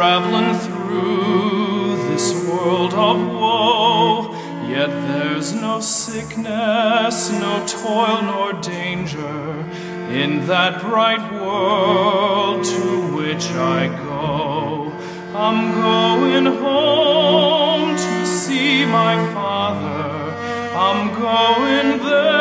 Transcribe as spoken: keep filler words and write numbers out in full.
traveling through this world of woe, yet there's no sickness, no toil nor danger in that bright world to which I go. I'm going home to see my Father. I'm going there